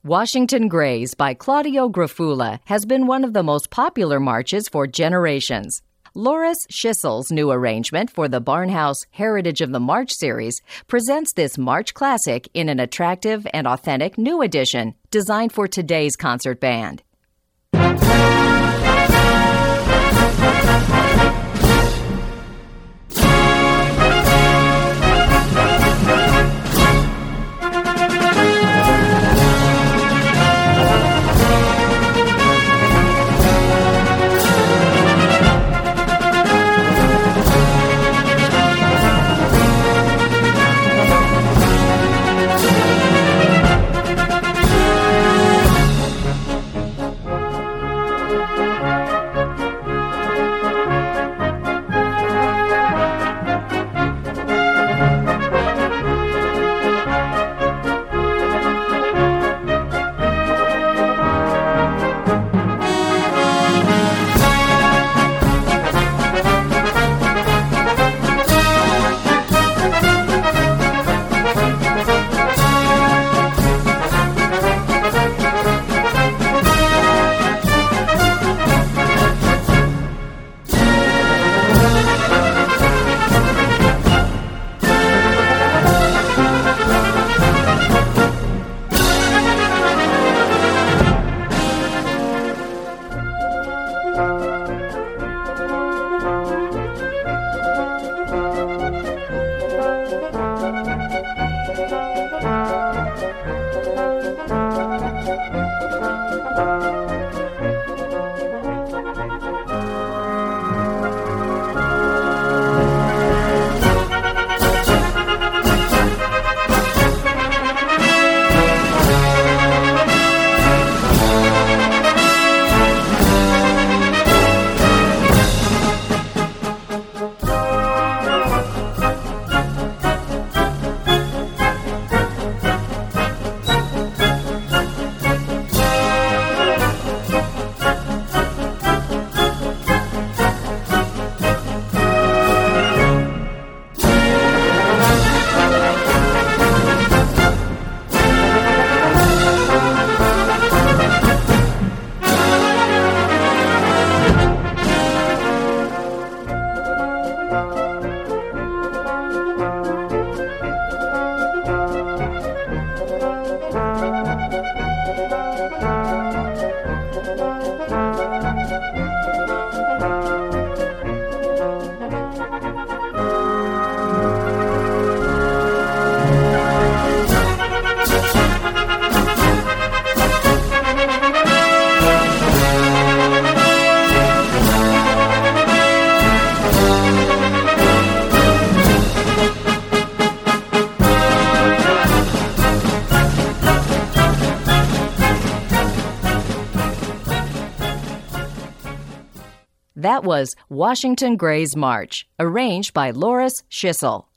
Washington Grays by Claudio Grafula has been one of the most popular marches for generations. Loris Schissel's new arrangement for the Barnhouse Heritage of the March series presents this March classic in an attractive and authentic new edition designed for today's concert band. That was Washington Grays March, arranged by Loris Schisel.